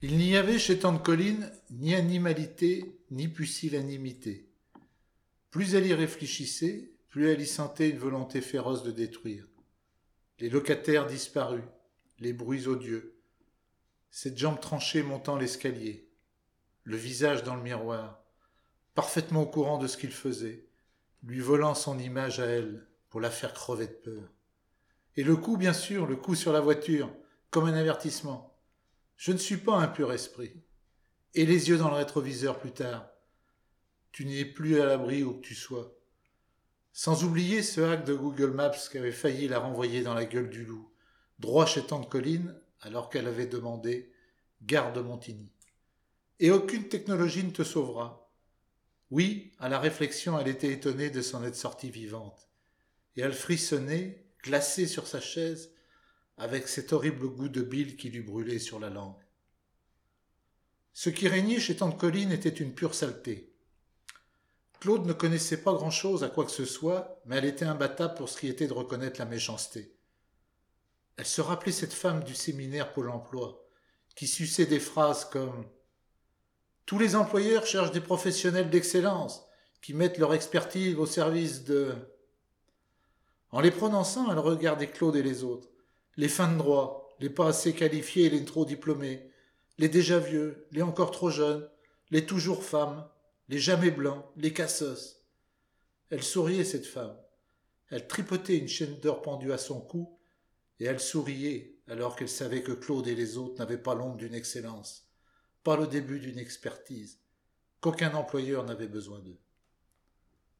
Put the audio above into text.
Il n'y avait chez tante Colline ni animalité, ni pusillanimité. Plus elle y réfléchissait, plus elle y sentait une volonté féroce de détruire. Les locataires disparus, les bruits odieux, cette jambe tranchée montant l'escalier, le visage dans le miroir, parfaitement au courant de ce qu'il faisait, lui volant son image à elle pour la faire crever de peur. Et le coup, bien sûr, le coup sur la voiture, comme un avertissement. Je ne suis pas un pur esprit. Et les yeux dans le rétroviseur plus tard. Tu n'es plus à l'abri où que tu sois. Sans oublier ce hack de Google Maps qui avait failli la renvoyer dans la gueule du loup, droit chez tante Colline, alors qu'elle avait demandé « Garde Montigny ». Et aucune technologie ne te sauvera. Oui, à la réflexion, elle était étonnée de s'en être sortie vivante. Et elle frissonnait, glacée sur sa chaise, avec cet horrible goût de bile qui lui brûlait sur la langue. Ce qui régnait chez tante Colline était une pure saleté. Claude ne connaissait pas grand-chose à quoi que ce soit, mais elle était imbattable pour ce qui était de reconnaître la méchanceté. Elle se rappelait cette femme du séminaire Pôle emploi, qui suçait des phrases comme « Tous les employeurs cherchent des professionnels d'excellence, qui mettent leur expertise au service de… » En les prononçant, elle regardait Claude et les autres. Les fins de droit, les pas assez qualifiés et les trop diplômés, les déjà vieux, les encore trop jeunes, les toujours femmes, les jamais blancs, les cassos. Elle souriait, cette femme. Elle tripotait une chaîne d'or pendue à son cou, et elle souriait alors qu'elle savait que Claude et les autres n'avaient pas l'ombre d'une excellence, pas le début d'une expertise, qu'aucun employeur n'avait besoin d'eux.